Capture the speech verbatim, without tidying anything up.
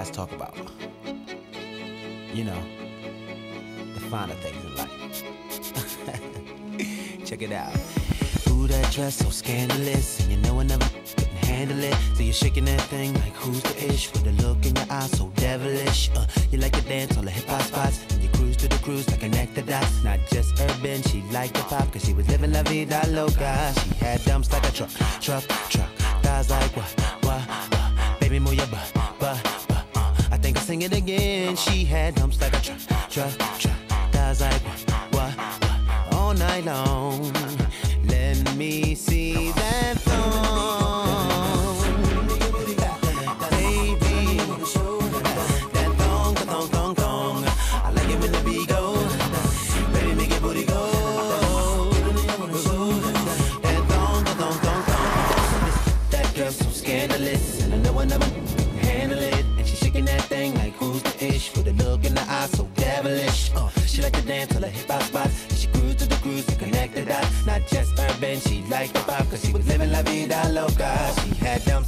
guys talk about, you know, the finer things in life. Check it out. Ooh, that dress so scandalous, and you know I never couldn't handle it. So you're shaking that thing like who's the ish, with a look in your eyes so devilish. Uh, you like to dance on the hip hop spots, and you cruise to the cruise like connect the dots. Not just urban, she liked the pop, cause she was living la vida loca. She had dumps like a truck, truck, truck. Thighs like what, what, what. Baby, move your butt, butt, butt. Uh, I think I'll sing it again. She had dumps like a truck, truck, truck. Thighs like what, what, what. All night long. Let me see that thong, baby. That thong, that thong, thong, thong. I like it when the beat go. Baby, make your booty go. That thong, that thong, thong, thong. That girl's so scandalous, and I know I never handle it. And she's shaking that thing like who's the ish, with a look in the eye so devilish. Uh, she like to dance till her hip hop spots. And she cruise to the cruise to connect the dots. Not just urban, she liked the pop, cause she was living la vida loca. She had dumps